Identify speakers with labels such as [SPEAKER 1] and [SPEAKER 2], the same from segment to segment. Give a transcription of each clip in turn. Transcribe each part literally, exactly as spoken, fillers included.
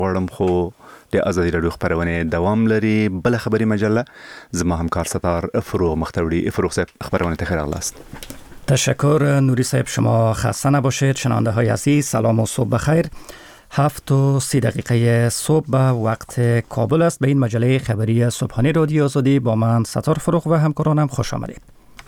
[SPEAKER 1] غواړم خو د آزادي راډیو خبرونه دوام لري. بل خبری مجله زما همکار ستار فروغ مختوری. فروغ صاحب خبرونه تخیر اغلاست.
[SPEAKER 2] تشکر نوری صاحب، شما خسته نباشید. شنونده های عزیز سلام و صبح بخیر. هفت و سی دقیقه صبح به وقت کابل است. به این مجله خبری صبحانه رادیو آزادی با من ستار فروغ و همکارانم خوش آمدید.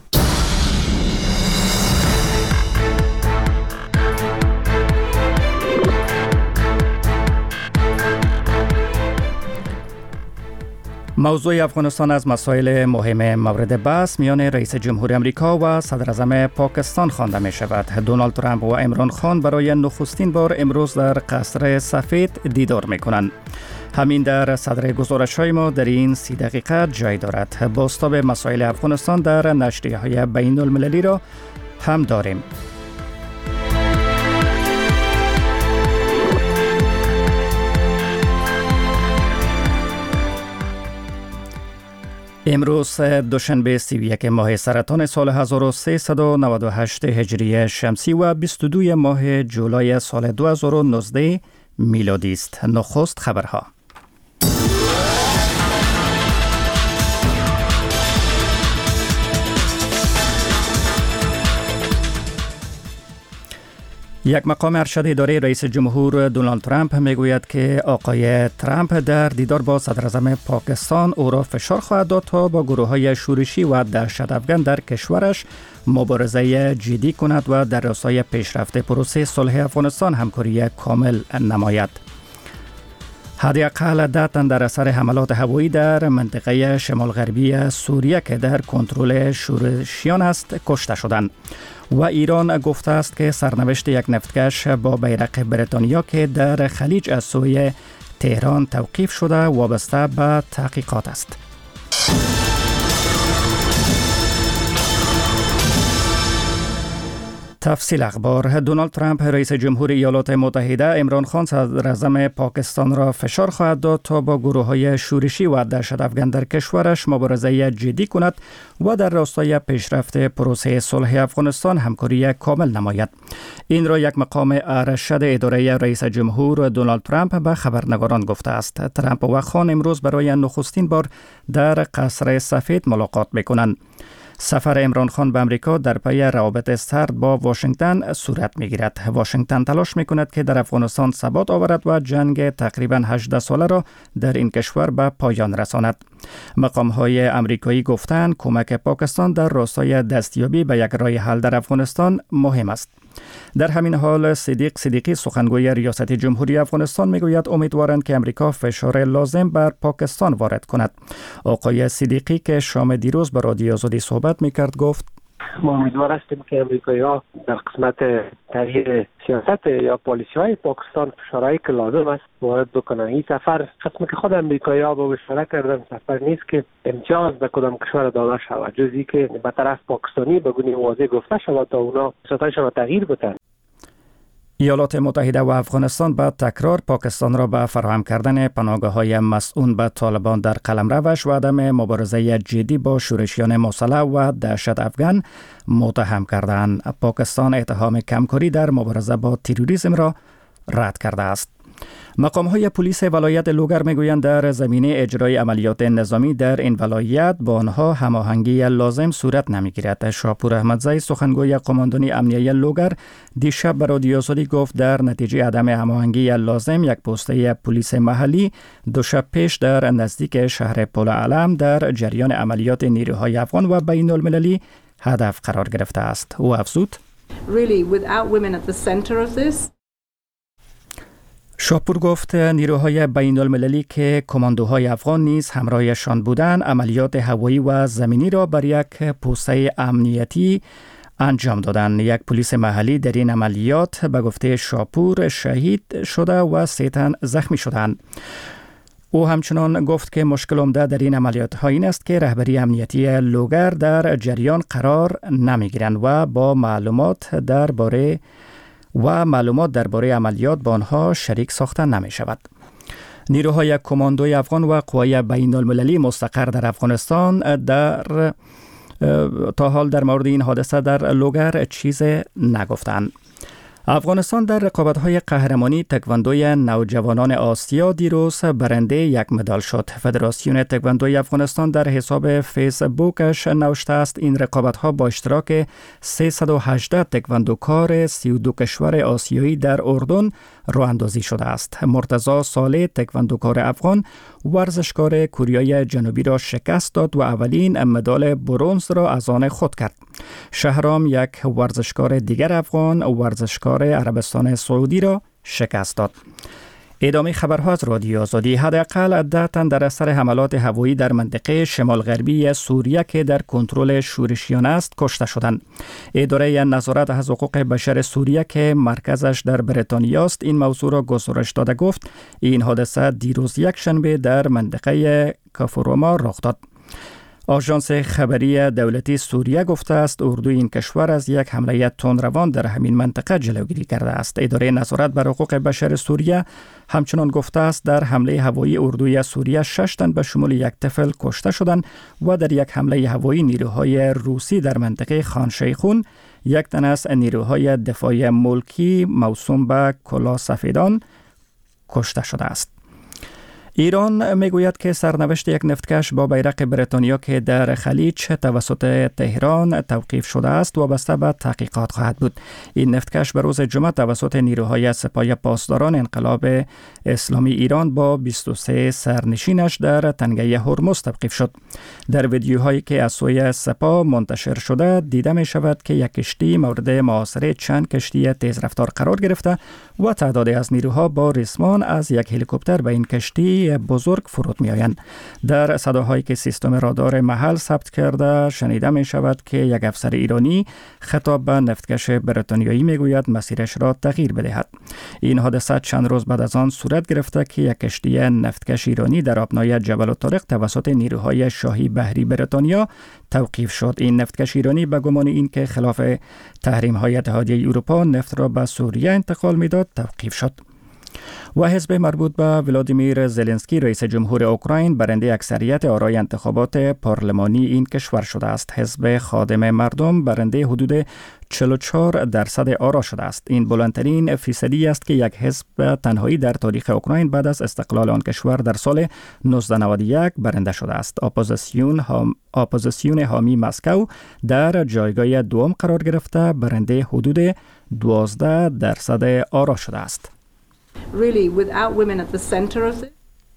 [SPEAKER 2] موضوع افغانستان از مسائل مهم مورد بحث میان رئیس جمهوری آمریکا و صدر اعظم پاکستان خوانده می شود. دونالد ترامپ و عمران خان برای نخستین بار امروز در قصر سفید دیدار می کنند. همین در صدر گزارش های ما در این سی دقیقه جای دارد. بازتاب مسائل افغانستان در نشریه های بین المللی را هم داریم. امروز دوشنبه سی و یک ماه سرطان سال هزار و سیصد و نود و هشت هجری شمسی و بیست و دو ماه جولای سال دو هزار و نوزده میلادی است. نخست خبرها. یک مقام ارشد اداره رئیس جمهور دونالد ترامپ میگوید که آقای ترامپ در دیدار با صدر اعظم پاکستان او را فشار خواهد داد تا با گروه های شورشی و دهشت افکن در کشورش مبارزه جدی کند و در راستای پیشرفت پروسه صلح افغانستان همکاری کامل نماید. حداقل ده تن در اثر حملات هوایی در منطقه شمال غربی سوریه که در کنترل شورشیان است کشته شدند. و ایران گفته است که سرنوشت یک نفتکش با بیرق بریتانیا که در خلیج از سوی تهران توقیف شده وابسته به تحقیقات است. تفصیل اخبار. دونالد ترامپ رئیس جمهوری ایالات متحده عمران خان صدر اعظم پاکستان را فشار خواهد داد تا با گروه های شورشی و دهشت افکن در کشورش مبارزه جدی کند و در راستای پیشرفت پروسه صلح افغانستان همکاری کامل نماید. این را یک مقام ارشد اداره رئیس جمهور دونالد ترامپ به خبرنگاران گفته است. ترامپ و خان امروز برای نخستین بار در قصر سفید ملاقات می‌کنند. سفر عمران خان به امریکا در پی روابط سرد با واشنگتن صورت می‌گیرد. واشنگتن تلاش می‌کند که در افغانستان ثبات آورد و جنگ تقریباً هجده ساله را در این کشور به پایان رساند. مقام‌های آمریکایی گفتند کمک پاکستان در راستای دستیابی به یک راه حل در افغانستان مهم است. در همین حال صدیق صدیقی سخنگوی ریاست جمهوری افغانستان میگوید امیدوارند که امریکا فشار لازم بر پاکستان وارد کند. آقای صدیقی که شام دیروز با رادیو آزادی صحبت میکرد گفت
[SPEAKER 3] ما امیدوار هستیم که امریکایی‌ها در قسمت تغییر سیاست یا پالیسی های پاکستان فشارهایی که لازم است وارد بکنن. این سفر قسمی که خود امریکایی‌ها با اشاره کردن سفر نیست که امتیاز به کدام کشور داده شود، جزی که به طرف پاکستانی به گونه واضح گفته شود تا اونا سیاستشان را تغییر بدن.
[SPEAKER 2] ایالات متحده و افغانستان با تکرار پاکستان را به فراهم کردن پناهگاه‌های مسئول به طالبان در قلمروش و عدم مبارزه جدی با شورشیان مسلح و دهشت افکن متهم کردند. پاکستان اتهام کمکاری در مبارزه با تروریسم را رد کرده است. مقام‌های پلیس ولایت لوگر میگویند در زمینه اجرای عملیات نظامی در این ولایت با آنها هماهنگی لازم صورت نمیگیرد. شاپور احمدزی سخنگوی قماندانی امنیه لوگر دیشب به رادیو آزادی گفت در نتیجه عدم هماهنگی لازم یک پسته پلیس محلی دو شب پیش در نزدیک شهر پل علم در جریان عملیات نیروهای افغان و بین المللی هدف قرار گرفته است. او افزود
[SPEAKER 4] Really, without women at the center of this.
[SPEAKER 2] شاپور گفت نیروهای بین المللی که کماندوهای افغان نیز همراهشان بودند عملیات هوایی و زمینی را بر یک پوسته امنیتی انجام دادند. یک پلیس محلی در این عملیات به گفته شاپور شهید شده و سه تن زخمی شدند. او همچنان گفت که مشکل عمده در این عملیات ها این است که رهبری امنیتی لوگر در جریان قرار نمیگیرند و با معلومات درباره و معلومات درباره عملیات با آنها شریک ساخته نمی شود. نیروهای کماندوی افغان و قوای بین المللی مستقر در افغانستان در تا حال در مورد این حادثه در لوگر چیز نگفتند. افغانستان در رقابت‌های قهرمانی تکواندوی نوجوانان آسیا دیروز برنده یک مدال شد. فدراسیون تکواندوی افغانستان در حساب فیسبوکش نوشته است این رقابت‌ها با اشتراک سیصد و هجده تکواندوکار سی و دو کشور آسیایی در اردن راه اندازی شده است. مرتضی صالح تکواندوکار افغان ورزشکار کره جنوبی را شکست داد و اولین مدال برنز را از آن خود کرد. شهرام یک ورزشکار دیگر افغان ورزشکار عربستان سعودی را شکست داد. ادامه خبرها از رادیو آزادی. حداقل ده تن در اثر حملات هوایی در منطقه شمال غربی سوریه که در کنترل شورشیان است کشته شدند. اداره نظارت از حقوق بشر سوریه که مرکزش در بریتانیا است این موضوع را گزارش داده گفت این حادثه دیروز یک شنبه در منطقه کافوروما رخ داد. آژانس خبری دولتی سوریه گفته است اردوی این کشور از یک حمله تندروان در همین منطقه جلوگیری کرده است. اداره نظارت بر حقوق بشر سوریه همچنان گفته است در حمله هوایی اردوی سوریه شش تن به شمول یک طفل کشته شدند و در یک حمله هوایی نیروهای روسی در منطقه خان شیخون یک تن از نیروهای دفاعی ملکی موسوم به کلاه سفیدان کشته شده است. ایران میگوید که سرنوشت یک نفتکش با بیرق بریتانیا که در خلیج توسط تهران توقیف شده است وابسته به تحقیقات خواهد بود. این نفتکش به روز جمعه توسط نیروهای سپاه پاسداران انقلاب اسلامی ایران با بیست و سه سرنشینش در تنگه هرمز توقیف شد. در ویدیوهایی که از سوی سپاه منتشر شده دیده می شود که یک کشتی مورد محاصره چند کشتی تیزرفتار قرار گرفته و تعدادی از نیروها با ریسمان از یک هلیکوپتر به این کشتی بزرگ فرود می آیند. در صداهایی که سیستم رادار محل ثبت کرده شنیده می شود که یک افسر ایرانی خطاب به نفتکش بریتانیایی می گوید مسیرش را تغییر بدهد. این حادثه چند روز بعد از آن صورت گرفته که یک کشتی نفتکش ایرانی در آبنای جبل الطارق توسط نیروهای شاهی بحری بریتانیا توقیف شد. این نفتکش ایرانی به گمان این که خلاف تحریم های اتحادیه اروپا نفت را به سوریه انتقال میداد توقیف شد. و حزب مربوط به ولادیمیر زلنسکی رئیس جمهور اوکراین برنده اکثریت آرای انتخابات پارلمانی این کشور شده است. حزب خادم مردم برنده حدود چهل و چهار درصد آرا شده است. این بلندترین فیصدی است که یک حزب تنهایی در تاریخ اوکراین بعد از استقلال آن کشور در سال نوزده نود و یک برنده شده است. اپوزیسیون هم اپوزیسیون حامی مسکو در جایگاه دوم قرار گرفته برنده حدود دوازده درصد آرا شده است.
[SPEAKER 4] Really, without women at the center of this.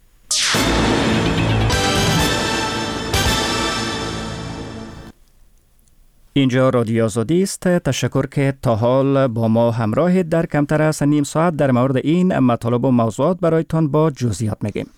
[SPEAKER 2] اینجا رادیو آزادی است. تشکر که تا حال با ما همراهید. در کمتر از نیم ساعت در مورد این مطالب و موضوعات برایتان با جزئیات میگیم.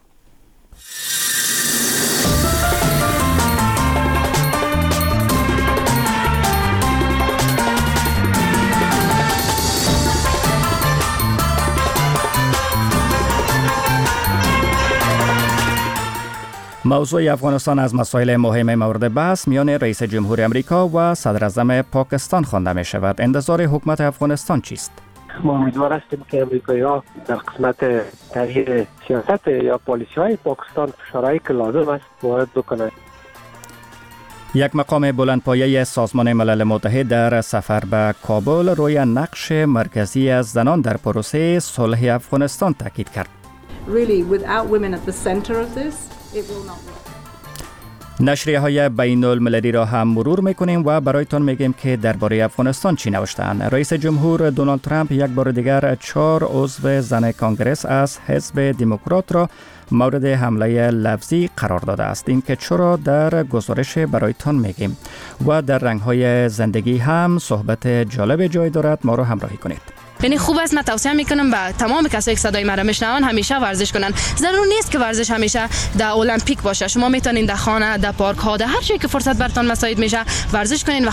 [SPEAKER 2] موضوع افغانستان از مسائل مهم مورد بحث میان رئیس جمهور امریکا و صدر اعظم پاکستان خوانده می شود. انتظار حکومت افغانستان چیست؟
[SPEAKER 3] ما امیدوار هستیم که امریکایی‌ها در قسمت تغییر سیاست یا پالیسی های پاکستان فشارهایی که لازم است وارد بکنند.
[SPEAKER 2] یک مقام بلندپایه سازمان ملل متحد در سفر به کابل روی نقش مرکزی از زنان در پروسه صلح افغانستان تاکید کرد.
[SPEAKER 4] Really, without women at the center of this, it will not work.
[SPEAKER 2] نشریه های بین المللی را هم مرور میکنیم و برایتان میگیم که درباره افغانستان چی نوشتند. رئیس جمهور دونالد ترامپ یک بار دیگر چهار عضو زن کانگرس از حزب دموکرات را مورد حمله لفظی قرار داده است. این که چرا در گزارش برایتان میگیم و در رنگ های زندگی هم صحبت جالب جای دارد. ما را همراهی کنید.
[SPEAKER 5] یعنی خوب است، من توصیه میکنم به تمام کسایی که صدای مرا میشنون همیشه ورزش کنن. ضرور نیست که ورزش همیشه در المپیک باشه. شما میتونین در خانه، در پارک ها، در هر جایی که فرصت براتون مساعد میشه ورزش کنین. و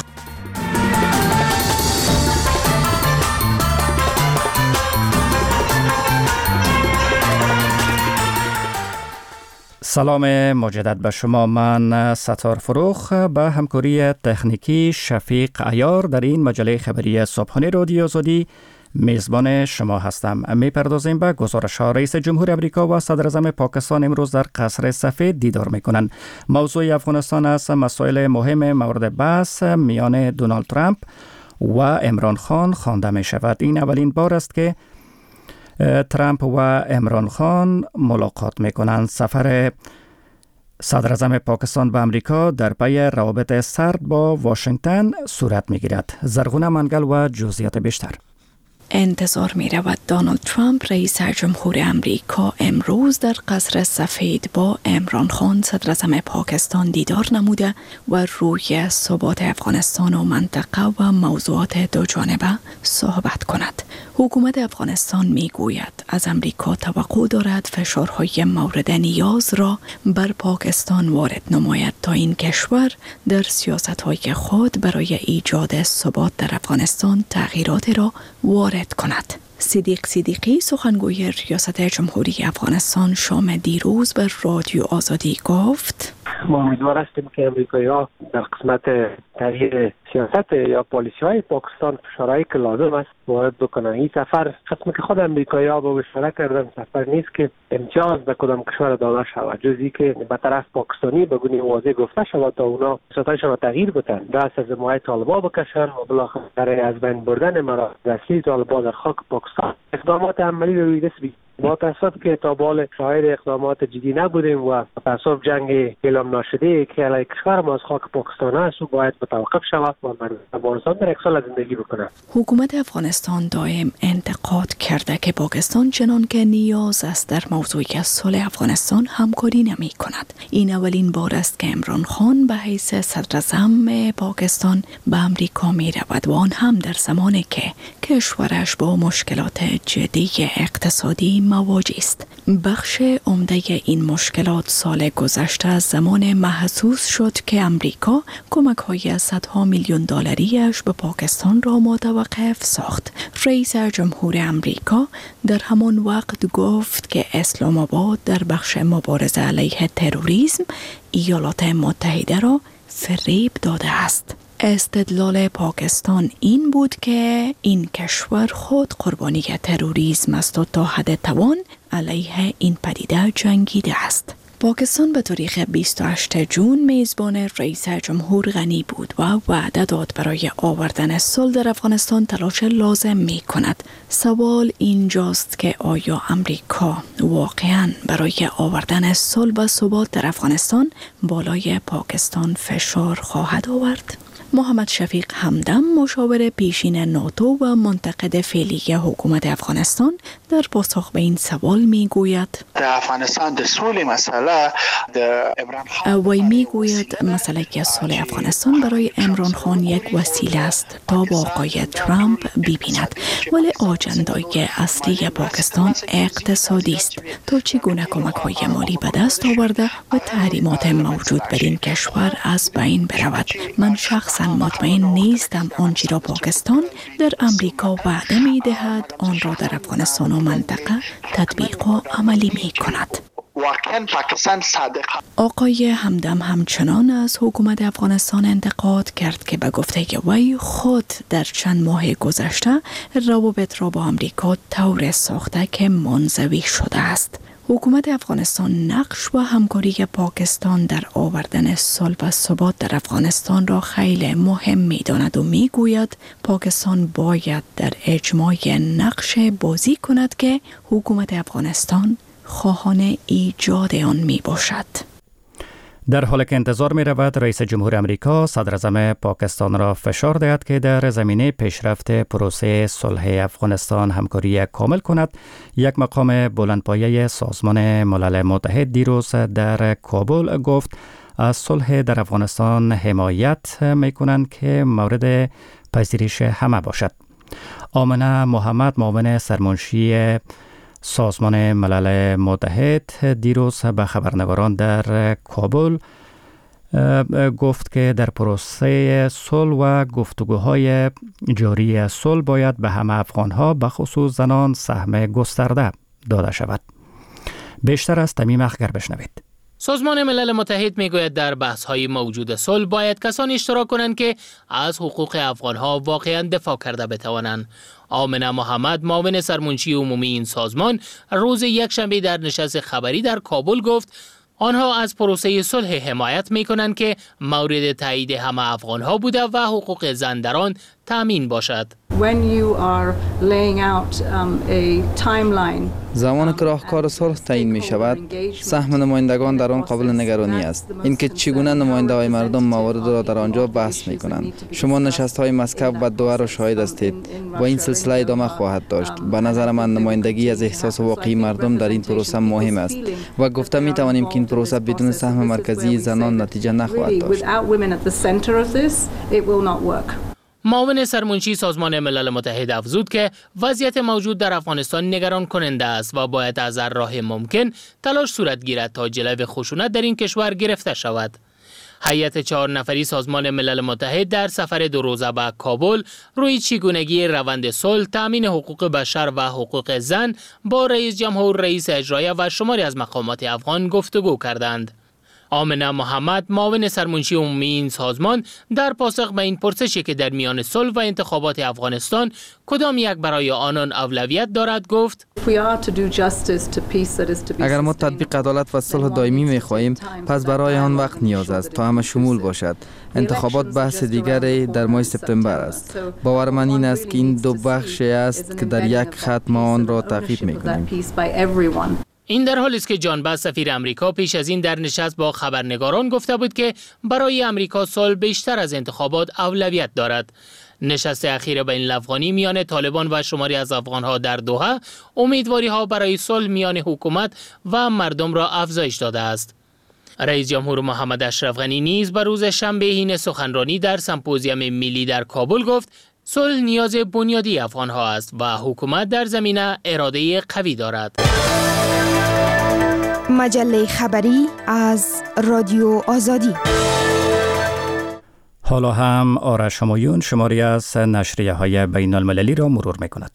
[SPEAKER 2] سلام مجدد به شما. من ستار فروخ به همکاری تکنیکی شفیق عیار در این مجله خبری صبحانه رادیو آزادی میزبان شما هستم. میپردازیم به گزارش ها. رئیس جمهور امریکا و صدر اعظم پاکستان امروز در قصر سفید دیدار میکنند. موضوع افغانستان از مسائل مهم مورد بحث میان دونالد ترامپ و عمران خان خوانده می شود. این اولین بار است که ترامپ و عمران خان ملاقات می کنند. سفر صدر اعظم پاکستان به امریکا در پی روابط سرد با واشنگتن صورت می گیرد. زرغونه منگل و جزئیات بیشتر.
[SPEAKER 6] انتظار می رود دونالد ترامپ رئیس جمهور امریکا امروز در قصر سفید با عمران خان صدر اعظم پاکستان دیدار نموده و روی ثبات افغانستان و منطقه و موضوعات دو جانبه صحبت کند. حکومت افغانستان می گوید از امریکا توقع دارد فشارهای مورد نیاز را بر پاکستان وارد نماید تا این کشور در سیاستهای خود برای ایجاد ثبات در افغانستان تغییرات را وارد کند. صدیق صدیقی سخنگوی ریاست جمهوری افغانستان شام دیروز به رادیو آزادی گفت:
[SPEAKER 3] ما امیدوار هستیم که امریکایی‌ها در قسمت تغییر سیاست یا پالیسی های پاکستان فشارهایی که لازم است وارد بکنن. این سفر قسمی که خود امریکایی‌ها با اشاره کردن سفر نیست که امتیاز به کدام کشور داده شود، جزی که به طرف پاکستانی به گونه واضح گفته شود تا اونا سیاستشان را تغییر بدن، دست از حمایت طالبان بکشن و بالاخره از بین بردن مراکز اصلی طالبان در خاک پاکستان اقدامات عملی به روی دست بیارند. با تاسف که تا بال شاهد اقدامات جدی نبودیم و تاسف جنگ اعلام نشده که علیه کشور ما از خاک پاکستان است و باید متوقف شود و مردم افغانستان در یک سال زندگی بکنند.
[SPEAKER 6] حکومت افغانستان دائم انتقاد کرده که پاکستان چنان که نیاز است در موضوع صلح افغانستان همکاری نمی کند. این اولین بار است که عمران خان به حیث صدر اعظم پاکستان به امریکا می رود و آن هم در زمانی که کشورش با مشکلات جدی اقتصادی مواجه است. بخش عمده این مشکلات سال گذشته از زمان محسوس شد که امریکا کمک‌های صدها میلیون دلاریش به پاکستان را متوقف ساخت. رئیس جمهور امریکا در همان وقت گفت که اسلام آباد در بخش مبارزه علیه تروریسم ایالات متحده را فریب داده است. استدلال پاکستان این بود که این کشور خود قربانی تروریسم است و تا حد توان علیه این پدیده جنگیده است. پاکستان به تاریخ بیست و هشتم ژوئن میزبان رئیس جمهور غنی بود و وعده داد برای آوردن صلح در افغانستان تلاش لازم می کند. سوال اینجاست که آیا امریکا واقعاً برای آوردن صلح و ثبات در افغانستان بالای پاکستان فشار خواهد آورد؟ محمد شفیق همدم مشاور پیشین ناتو و منتقد فعلی حکومت افغانستان در پاسخ به این سوال میگوید
[SPEAKER 7] افغانستان د صلح مسئله د عمران خان
[SPEAKER 6] وی میگوید مسئله صلح افغانستان برای عمران خان یک وسیله است تا با آقای ترامپ ببیند، ولی آجندای اصلی پاکستان اقتصادی است تا چگونه کمک‌های مالی به دست آورده و تحریمات موجود بر این کشور از بین برود. من شخص مطمئن نیستم آنچه را پاکستان در امریکا وعده می دهد آن را در افغانستان و منطقه تطبیق و عملی می کند.
[SPEAKER 7] واقعا پاکستان صادق.
[SPEAKER 6] آقای همدم همچنان از حکومت افغانستان انتقاد کرد که به گفته وی خود در چند ماه گذشته روابط را با امریکا طور ساخته که منزوی شده است. حکومت افغانستان نقش و همکاری پاکستان در آوردن صلح و ثبات در افغانستان را خیلی مهم می‌داند و می‌گوید پاکستان باید در اجماع نقش بازی کند که حکومت افغانستان خواهان ایجاد آن میباشد.
[SPEAKER 2] در حالی که انتظار می رود رئیس جمهور امریکا صدر اعظم پاکستان را فشار دهد که در زمینه پیشرفت پروسه صلح افغانستان همکاری کامل کند، یک مقام بلندپایه سازمان ملل متحد دیروز در کابل گفت از صلح در افغانستان حمایت می کنند که مورد پذیرش همه باشد. آمنه محمد معاون سرمنشی سازمان ملل متحد دیروز به خبرنگاران در کابل گفت که در پروسه صلح و گفتگوهای جاری صلح باید به همه افغانها به خصوص زنان سهم گسترده داده شود. بیشتر از تمیم اخگر بشنوید.
[SPEAKER 8] سازمان ملل متحد میگوید در بحث‌های موجود صلح باید کسانی اشتراک کنند که از حقوق افغان‌ها واقعاً دفاع کرده بتوانند. آمنه محمد معاون سرمنشی عمومی این سازمان روز یکشنبه در نشست خبری در کابل گفت آنها از پروسه صلح حمایت می‌کنند که مورد تایید همه افغان‌ها بوده و حقوق زن در آن تأمین باشد.
[SPEAKER 4] When you are laying out um, a timeline,
[SPEAKER 9] زمان که راهکار صلح تعیین می شود، سهم نمایندگان در آن قابل نگرانی است. اینکه چگونه نماینده های مردم موارد را در آنجا بحث می کنند. شما نشست های مسکو و دوحه را شاهد هستید و این سلسله ادامه خواهد داشت. به نظر من نمایندگی از احساس واقعی مردم در این پروسه مهم است و گفته می توانیم که این پروسه بدون سهم مرکزی زنان نتیجه نخواهد داشت.
[SPEAKER 8] معاون سرمنشی سازمان ملل متحد افزود که وضعیت موجود در افغانستان نگران کننده است و باید از هر راه ممکن تلاش صورت گیرد تا جلوی خشونت در این کشور گرفته شود. هیئت چهار نفری سازمان ملل متحد در سفر دو روزه به کابل روی چگونگی روند صلح، تامین حقوق بشر و حقوق زن با رئیس جمهور، رئیس اجرایی و شماری از مقامات افغان گفتگو کردند. آمنه محمد، معاون سرمنشی عمومی این سازمان، در پاسخ به این پرسشی که در میان صلح و انتخابات افغانستان کدام یک برای آنان اولویت دارد گفت:
[SPEAKER 9] اگر ما تطبیق عدالت و صلح دائمی می‌خواهیم، پس برای آن وقت نیاز است تا همه شمول باشد. انتخابات بحث دیگری در ماه سپتامبر است. باور من این است که این دو بخش است که در یک خط ما آن را تعقیب می‌کنیم.
[SPEAKER 8] این در حالی است که جان باس، سفیر امریکا، پیش از این در نشست با خبرنگاران گفته بود که برای امریکا صلح بیشتر از انتخابات اولویت دارد. نشست اخیر بین الافغانی میان طالبان و شماری از افغانها در دوحه امیدواری ها برای صلح میان حکومت و مردم را افزایش داده است. رئیس جمهور محمد اشرف غنی نیز بر روز شنبه حین سخنرانی در سمپوزیوم ملی در کابل گفت صلح نیاز بنیادی افغانها است و حکومت در زمینه اراده قوی دارد.
[SPEAKER 10] مجله خبری از رادیو آزادی.
[SPEAKER 2] حالا هم آرش همایون شماری از نشریه های بین المللی را مرور می کند.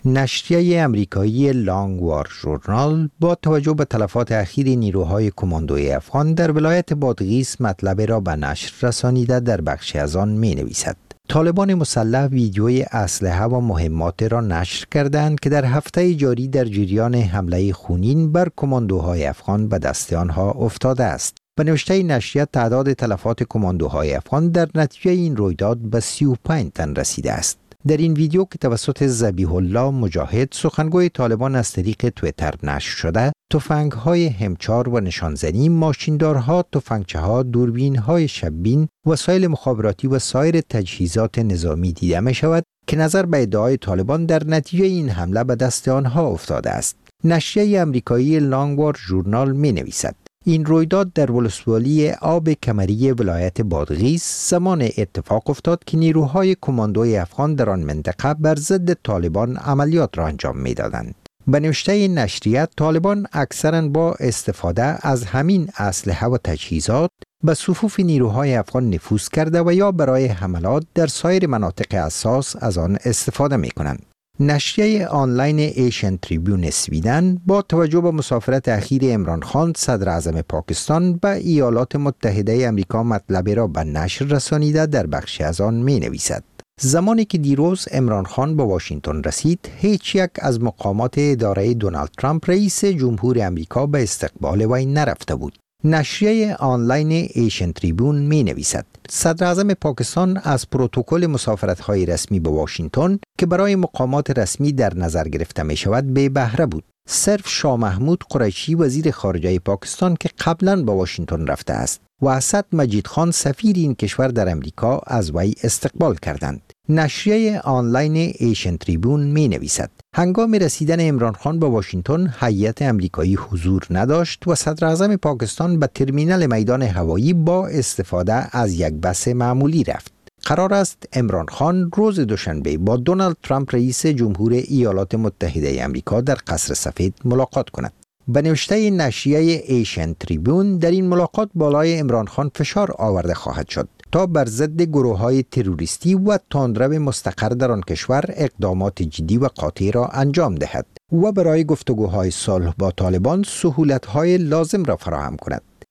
[SPEAKER 11] نشریه امریکایی لانگ وار ژورنال با توجه به تلفات اخیر نیروهای کماندوی افغان در ولایت بادغیس مطلب را به نشر رسانیده در بخشی از آن می نویسد: طالبان مسلح ویدیوی اسلحه و مهمات را نشر کردند که در هفته جاری در جریان حمله خونین بر کماندوهای افغان به دست آنها افتاده است. به نوشته نشریه تعداد تلفات کماندوهای افغان در نتیجه این رویداد به سی و پنج تن رسیده است. در این ویدیو که توسط ذبیح الله مجاهد سخنگوی طالبان از طریق توییتر نشر شده، تفنگ‌های همچار و نشانزنی، ماشیندارها، تفنگچه‌ها، دوربین‌های شب‌بین، وسایل مخابراتی و سایر تجهیزات نظامی دیده می‌شود که نظر به ادعای طالبان در نتیجه این حمله به دست آنها افتاده است. نشریه امریکایی لانگ وار ژورنال می‌نویسد: این رویداد در ولسوالی آب کمری ولایت بادغیس زمان اتفاق افتاد که نیروهای کماندوی افغان در آن منطقه بر ضد طالبان عملیات را انجام می‌دادند. به نوشته نشریه، طالبان اکثراً با استفاده از همین اسلحه و تجهیزات به صفوف نیروهای افغان نفوذ کرده و یا برای حملات در سایر مناطق حساس از آن استفاده می‌کنند. نشریه آنلاین ایشن تریبیون سویدن با توجه به مسافرت اخیر عمران خان صدر اعظم پاکستان به ایالات متحده آمریکا مطلب را به نشر رسانیده در بخشی از آن می نویسد: زمانی که دیروز عمران خان به واشنگتن رسید، هیچ یک از مقامات اداره دونالد ترامپ رئیس جمهور آمریکا به استقبال وی نرفته بود. نشریه آنلاین ایشن تریبیون می نویسد: صدر اعظم پاکستان از پروتکل مسافرت‌های رسمی به واشنگتن که برای مقامات رسمی در نظر گرفته می شود بی بهره بود. صرف شاه محمود قریشی وزیر خارجه پاکستان که قبلا به واشنگتن رفته است و اسد مجید خان سفیر این کشور در امریکا از وی استقبال کردند. نشریه آنلاین ایشن تریبیون می نویسد: هنگام رسیدن عمران خان به واشنگتن، هیئت امریکایی حضور نداشت و صدر اعظم پاکستان به ترمینال میدان هوایی با استفاده از یک بس معمولی رفت. قرار است عمران خان روز دوشنبه با دونالد ترامپ رئیس جمهور ایالات متحده آمریکا در قصر سفید ملاقات کند. به نوشته نشریه ایشن تریبیون، در این ملاقات بالای عمران خان فشار آورده خواهد شد تا بر ضد گروه‌های تروریستی و تندرو مستقر در آن کشور اقدامات جدی و قاطع را انجام دهد و برای گفتگوهای صلح با طالبان سهولت‌های لازم را فراهم کند.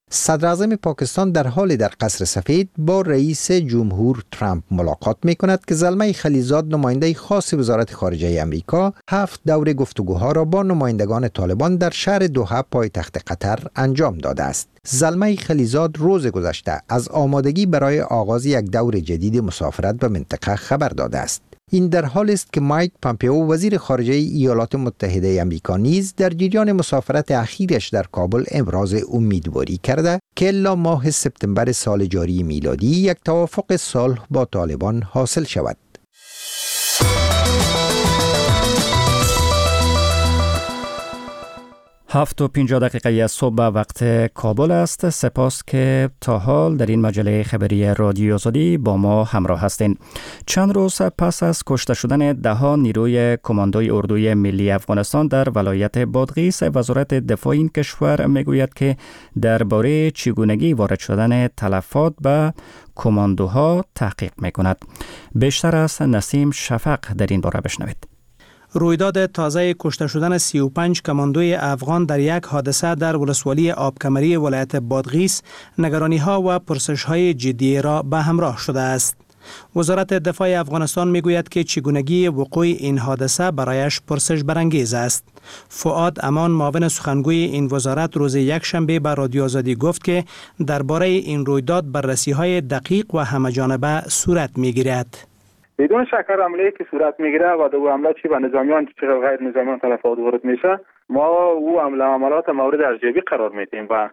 [SPEAKER 11] صدراعظم پاکستان در حال در قصر سفید با رئیس جمهور ترامپ ملاقات می کند که زلمه خلیزاد نماینده خاص وزارت خارجه امریکا هفت دور گفتگوها را با نمایندگان طالبان در شهر دوحه پایتخت قطر انجام داده است. زلمه خلیزاد روز گذشته از آمادگی برای آغاز یک دور جدید مسافرت به منطقه خبر داده است. این در حال است که مایک پامپئو وزیر خارجه ایالات متحده آمریکا نیز در جریان مسافرت اخیرش در کابل ابراز امیدواری کرده که الا ماه سپتامبر سال جاری میلادی یک توافق صلح با طالبان حاصل شود.
[SPEAKER 2] هفت و پنجاه دقیقه صبح وقت کابل است. سپاس که تا حال در این مجله خبری رادیو آزادی با ما همراه هستین. چند روز پس از کشته شدن ده نیروی کماندوی اردوی ملی افغانستان در ولایت بادغیس، وزارت دفاع این کشور میگوید که درباره چگونگی وارد شدن تلفات به کماندوها تحقیق میکند. بیشتر از نسیم شفق در این باره بشنوید.
[SPEAKER 12] رویداد تازه کشته شدن سی و پنج کماندوی افغان در یک حادثه در ولسوالی آبکمری ولایت بادغیس نگرانی ها و پرسش های جدی را به همراه شده است. وزارت دفاع افغانستان میگوید که چگونگی وقوع این حادثه برایش پرسش برانگیز است. فؤاد امان، معاون سخنگوی این وزارت، روز یک شنبه به رادیو آزادی گفت که درباره این رویداد بررسی های دقیق و همه‌جانبه صورت میگیرد.
[SPEAKER 13] بدون شک حمله که صورت میگیره و دو حمله چی به نظامیان چی غیر نظامیان تلفات وارد میشه، ما او حمله عملات مورد ارجحی قرار میدیم و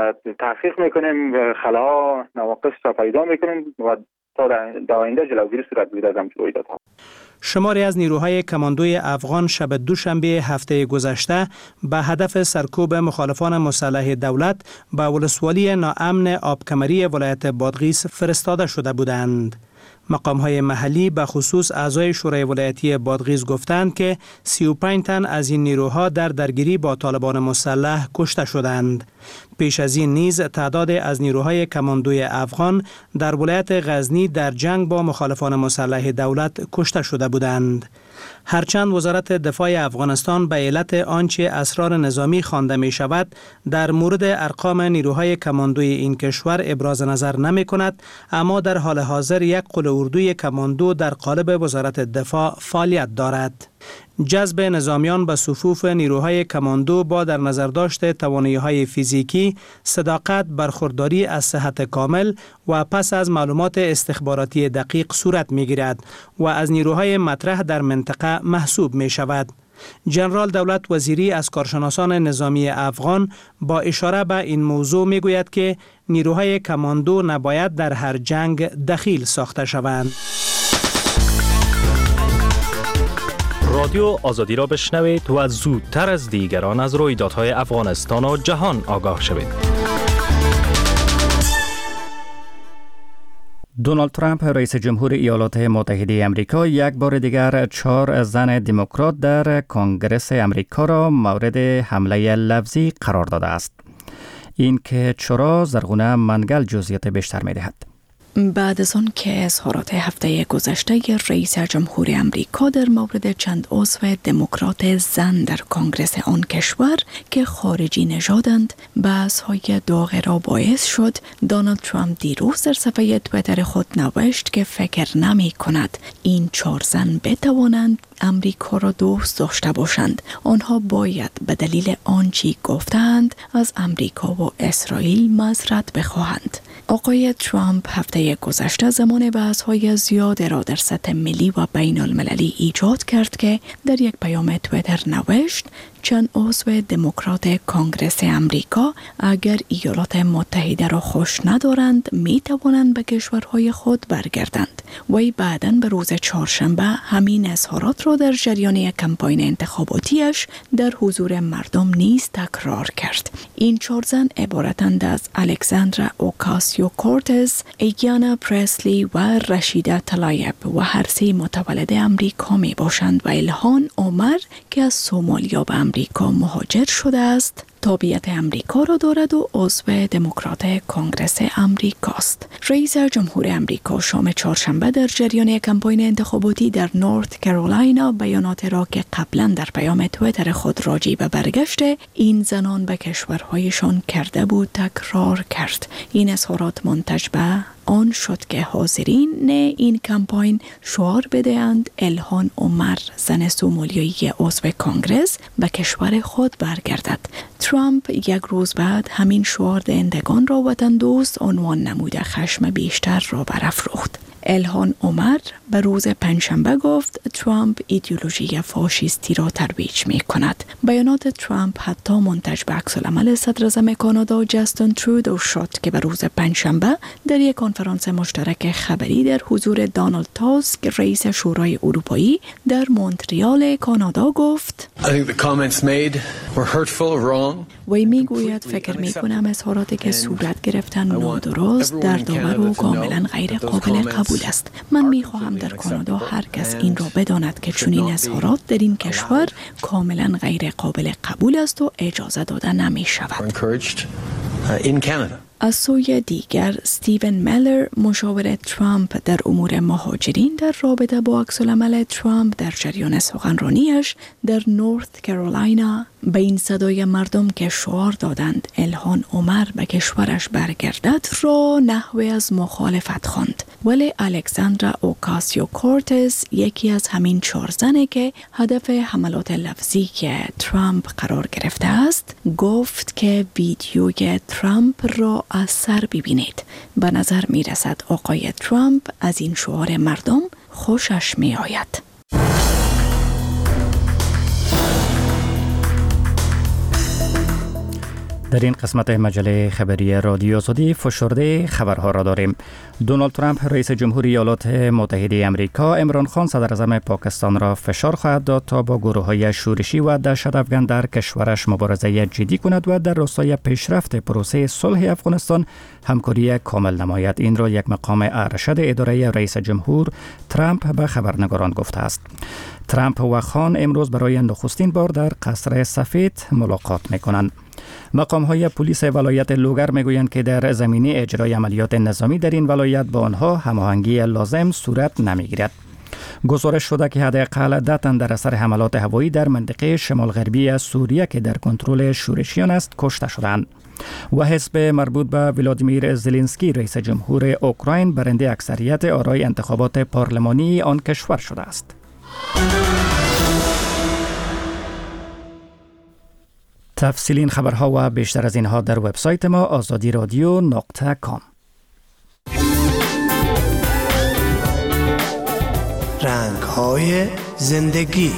[SPEAKER 13] تحقیق میکنیم، خلاها نواقص را پیدا میکنیم و تا در آینده جلوگیری صورت بگیرد از همچین رویدادها.
[SPEAKER 12] شماری از نیروهای کماندوی افغان شب دوشنبه هفته گذشته به هدف سرکوب مخالفان مسلح دولت به ولسوالی ناامن آبکمری ولایت بادغیس فرستاده شده بودند. مقام‌های محلی به خصوص اعضای شورای ولایتی بادغیس گفتند که سی و پنج تن از این نیروها در درگیری با طالبان مسلح کشته شدند. پیش از این نیز تعداد از نیروهای کماندوی افغان در ولایت غزنی در جنگ با مخالفان مسلح دولت کشته شده بودند. هرچند وزارت دفاع افغانستان به علت آنچه اسرار نظامی خوانده می شود در مورد ارقام نیروهای کماندوی این کشور ابراز نظر نمی کند، اما در حال حاضر یک قل اردوی کماندو در قالب وزارت دفاع فعالیت دارد. جذب نظامیان به صفوف نیروهای کماندو با در نظر داشت توانایی‌های فیزیکی، صداقت، برخورداری از صحت کامل و پس از معلومات استخباراتی دقیق صورت می‌گیرد و از نیروهای مطرح در منطقه محسوب می‌شود. جنرال دولت وزیری از کارشناسان نظامی افغان با اشاره به این موضوع می‌گوید که نیروهای کماندو نباید در هر جنگ دخیل ساخته شوند.
[SPEAKER 14] رادیو آزادی را بشنوید و زودتر از دیگران از رویدادهای افغانستان و جهان آگاه شوید.
[SPEAKER 2] دونالد ترامپ رئیس جمهور ایالات متحده آمریکا یک بار دیگر چهار زن دموکرات در کنگره آمریکا را مورد حمله لفظی قرار داده است. این که چرا زرغونه منگل جزئیات بیشتر می‌دهد.
[SPEAKER 6] بعد از آن که اظهارات هفته گذشته رئیس جمهور آمریکا در مورد چند عضو دموکرات زن در کنگره آن کشور که خارجی نژادند بحث‌های داغ را باعث شد، دونالد ترامپ دیروز در صفحه توییتر خود نوشت که فکر نمی کند این چهار زن بتوانند امریکا را دوست داشته باشند. آنها باید به دلیل آنچه گفتند از امریکا و اسرائیل معذرت بخواهند. آقای ترامپ هفته گذشته زمان بحث‌های زیاد را در سطح ملی و بین المللی ایجاد کرد که در یک پیام توییتر نوشت چند عضو دموکرات کنگره امریکا اگر ایالات متحده را خوش ندارند می توانند به کشورهای خود برگردند. وی بعداً به روز چهارشنبه همین اظهارات را در جریان کمپاین انتخاباتیش در حضور مردم نیز تکرار کرد. این چهار زن عبارتند از الکساندرا اوکاسیو کورتز، ایگیانا پرسلی و رشیده طلایب و هر سه متولد امریکا می باشند و الهان عمر که از سومالیا به امریکا مهاجر شده است تابعیت امریکا را دارد و عضو دموکرات کنگره امریکاست. رئیس جمهور امریکا شام چهارشنبه در جریان کمپاین انتخاباتی در نورت کرولاینا بیانات را که قبلا در پیام توییتر خود راجع به برگشت این زنان به کشورهایشان کرده بود تکرار کرد. این اظهارات منتج به آن شد که حاضرین این کمپاین شعار بدهند الهان عمر زن سومالیایی عضو کنگرس به کشور خود برگردد. ترامپ یک روز بعد همین شعار دهندگان را وطن دوست عنوان نموده خشم بیشتر را برافروخت. الهان عمر به روز پنجشنبه گفت ترامپ ایدئولوژی فاشیستی را ترویج می کند. بیانات ترامپ حتی منتج به عکس‌العمل صدر اعظم کانادا جاستین ترودو شد که به روز پنجشنبه در یک کنفرانس مشترک خبری در حضور دونالد تاسک رئیس شورای اروپایی در مونتریال کانادا گفت وی می گوید فکر می کنم اظهاراتی که صورت گرفتن نادرست در داور و کاملا غیر قابل قبول است. من می خواهم در کانادا هر کس این را بداند که چنین اظهارات در این کشور کاملا غیر قابل قبول است و اجازه داده نمی شود. از سوی دیگر استیون میلر مشاور ترامپ در امور مهاجرین در رابطه با عکس‌العمل ترامپ در جریان سخنرانیش در نورت کرولاینا به این صدای مردم که شعار دادند الهان عمر به کشورش برگردد را نحوی از مخالفت خواند. ولی الکساندرا اوکاسیو کورتز یکی از همین چهار زنه که هدف حملات لفظی که ترامپ قرار گرفته است گفت که ویدیوی ترامپ را از سر ببینید. به نظر می رسد آقای ترامپ از این شعار مردم خوشش می آید.
[SPEAKER 2] در این قسمت مجله خبری رادیو آزادی فشرده خبرها را داریم. دونالد ترامپ رئیس جمهوری ایالات متحده آمریکا عمران خان صدر اعظم پاکستان را فشار خواهد داد تا با گروه‌های شورشی و دهشت‌افکن در کشورش مبارزه جدی کند و در راستای پیشرفت پروسه صلح افغانستان همکاری کامل نماید. این را یک مقام ارشد اداره رئیس جمهور ترامپ به خبرنگاران گفته است. ترامپ و خان امروز برای نخستین بار در قصر سفید ملاقات می‌کنند. مقام‌های پلیس ولایت لوگر میگویند که در زمینه اجرای عملیات نظامی در این ولایت با آنها هماهنگی لازم صورت نمیگیرد. گزارش شده که حداقل ده تن در اثر حملات هوایی در منطقه شمال غربی سوریه که در کنترل شورشیان است کشته شدند. و حزب مربوط به ولادیمیر زلنسکی رئیس جمهور اوکراین برنده اکثریت آرای انتخابات پارلمانی آن کشور شده است. تفصیل این خبرها و بیشتر از اینها در وبسایت ما آزادی رادیو نقطه کام.
[SPEAKER 15] رنگ‌های زندگی.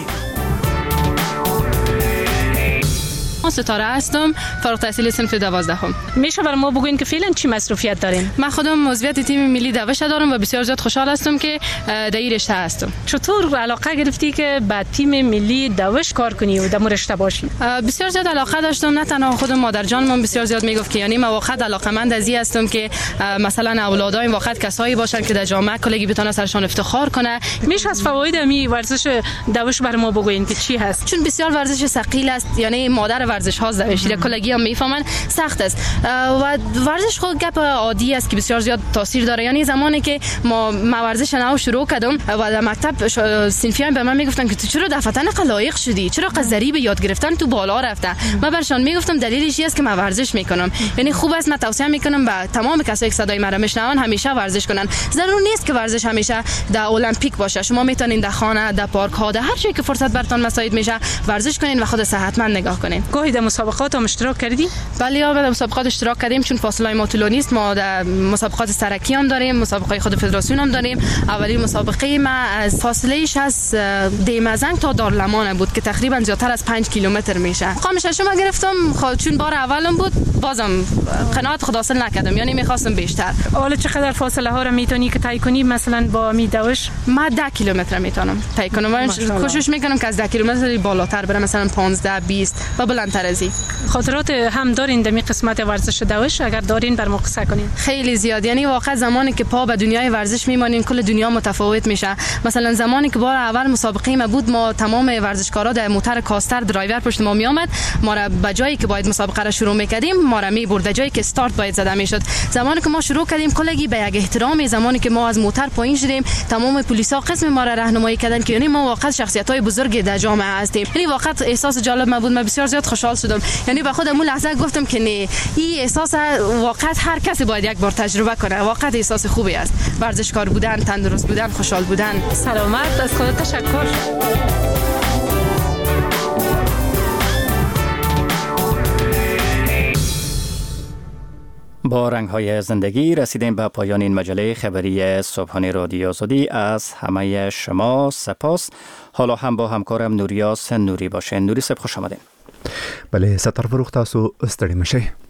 [SPEAKER 5] ستاره هستم، فارغ التحصیل صنف دوازدهم.
[SPEAKER 16] میشه برای ما بگوین که فعلا چی مسئولیت دارین؟
[SPEAKER 5] من خودم عضویت تیم ملی دوش دارم و بسیار زیاد خوشحال هستم که در این رشته هستم.
[SPEAKER 16] چطور علاقه گرفتی که با تیم ملی دوش کار کنی و در رشته باشی؟
[SPEAKER 5] بسیار زیاد علاقه داشتم. نه تنها خودم مادر جان من بسیار زیاد میگفت که یعنی من واقعا علاقه‌مند از این هستم که مثلا اولادای واقعا کسایی باشن که در جامعه کلگی بتونه سرشان افتخار کنه.
[SPEAKER 16] میشه از فواید می ورزش دوش برای ما بگوین که چی هست؟
[SPEAKER 5] چون بسیار ورزش ثقیل است، یعنی مادر ورزش ها دوشی کلگی هم میفهمن سخت است و ورزش خود گپ عادی است که بسیار زیاد تاثیر داره. یعنی زمانی که ما ورزش نو شروع کردم و در مکتب صنفیان به من میگفتن که تو چرا دفعه نق لایق شدی، چرا قذری به یاد گرفتن تو بالا رفته. من برشان میگفتم دلیلش این است که من ورزش میکنم. یعنی خوب است، من توصیه میکنم به تمام کسایی که صدای مرا میشنون همیشه ورزش کنن. ضرور نیست که ورزش همیشه در المپیک باشه. شما میتونین در خانه، در پارک ها، در هر جایی که فرصت براتون مساعد میشه ورزش کنین و خود صحتمند نگاه کنین.
[SPEAKER 16] گاهی در مسابقات هم اشتراک کردی؟
[SPEAKER 5] بله، ما در مسابقات اشتراک کردیم چون فاصله ما طولانی است. ما در مسابقات سرکی هم داریم، مسابقات خود فدراسیون هم داریم. اولی مسابقه ما از فاصلهش از دیمزنگ تا دارالمان بود که تقریبا زیادتر از پنج کیلومتر میشه. مقام ششم گرفتم چون بار اولم بود، بازم قناعت خود حاصل نکردم، یعنی میخواستم بیشتر.
[SPEAKER 16] حالا چقدر فاصله ها رو میتونی که طی کنی؟ مثلا با می دوش
[SPEAKER 5] ما ده کیلومتر میتونم طی کنم. من کوشش میکنم که از ده کیلومتر بالاتر برم، مثلا پانزده بیست و بلندتر کمتر از این.
[SPEAKER 16] خاطرات هم دارین در می قسمت ورزش دوش؟ اگر دارین بر ما قصه کنین.
[SPEAKER 5] خیلی زیاد، یعنی واقعا زمانی که پا به دنیای ورزش میمانیم کل دنیا متفاوت میشه. مثلا زمانی که بار اول مسابقه ما بود، ما تمام ورزشکارا در موتور کاستر درایور پشت ما می آمد، ما را به جایی که باید مسابقه را شروع میکردیم ما را می برد، جایی که استارت باید زده میشد. زمانی که ما شروع کردیم کلگی به یک احترامی، زمانی که ما از موتور پایین شدیم تمام پلیسا قسم ما را راهنمایی کردن که یعنی ما واقعا شخصیت‌های بزرگی در جامعه هستیم. یعنی واقعا احساس جالب ما بود، من بسیار زیاد خوشحال شدم. یعنی به خودم اون لحظه گفتم که نه، این احساس واقعا هر کسی باید یک بار تجربه کنه. واقعا احساس خوبی است، ورزشکار بودن، تندرست بودن، خوشحال بودن.
[SPEAKER 16] سلامت، از خدا تشکر.
[SPEAKER 2] با رنگ‌های زندگی رسیدیم به پایان این مجله خبری صبحانه رادیو آزادی. از همه شما سپاس. حالا هم با همکارم نوریاس نوری باشین. نوری صاحب خوش آمدین.
[SPEAKER 1] بله ستار فروخ تاسو استړی مشئ.